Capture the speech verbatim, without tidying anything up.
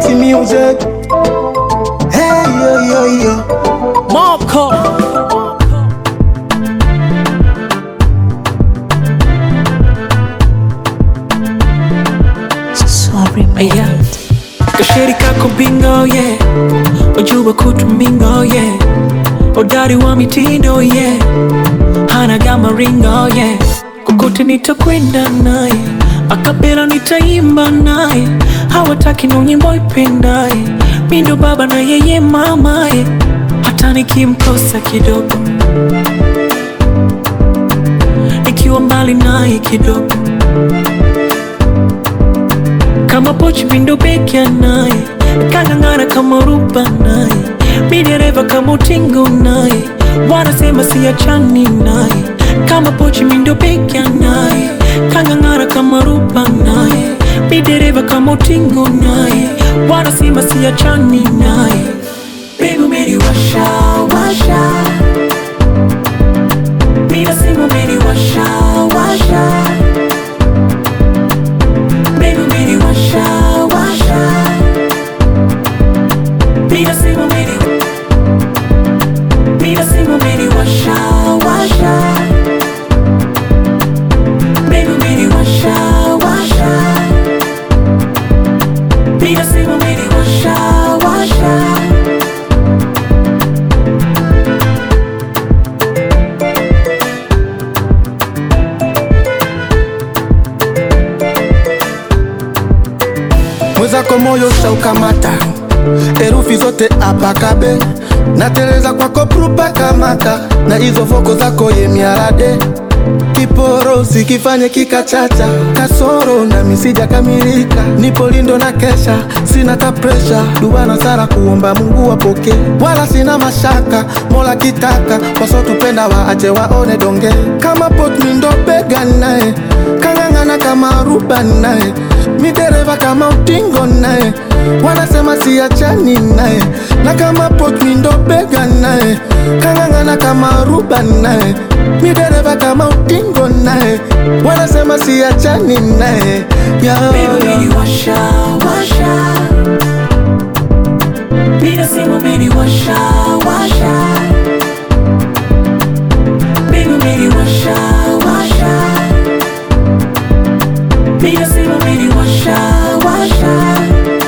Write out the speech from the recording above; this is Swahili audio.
City music. Hey yo yo yo. Marco. Sorry, Yeah. Kasheri kako bingo, yeah. Ojuba kutu mingo, yeah. Odari wa mitindo, yeah. Hana gama ringo, yeah. Kukote nitakwenda naye, akapela nitaimba naye. Hawataki no nyimbo ipendaye, mindo baba na yeye mamaye. Hata nikimkosa kidogo, nikiwa mbali naye kidogo, kama pochi mindo beki naye, kangangana kama ruba naye, mi dereva kama utingo naye, wanasema siachani naye. Kama pochi mindo beki naye, kangangana kama ruba naye, mi dereva kama utingo naye, wanasema siachani naye. Baby umeni washa washa, mi nasema umeni washa washa. Baby umeni washa washa, mi nasema umeni, mi nasema umeni washa washa. Baby umeni washa washa, mi nasema umeni washa washa. Mwezako moyo shaukamata, herufi zote apakabe, nateleza kwako prupa kamata, na hizo voko zako ye miarade. Kiporo sikifanye kikachacha, kasoro na misija kamilika. Nipo lindo na kesha, sina ta pressure, dua na sala kuomba Mungu wapoke. Wala sina mashaka, Mola kitaka, wasotupenda waache waone donge. Kama pot mindo bega nae, kangangana kama ruba nae, mi dereva kama utingo nae, wanasema siachani nae. Na kama pot mindo bega nae, kangangana kama ruba nae, mi dereva kama utingo nae, wanasema siachani nae. Baby umeni washa washa, mi nasema umeni washa washa. Baby umeni washa washa, mi nasema umeni washa washa.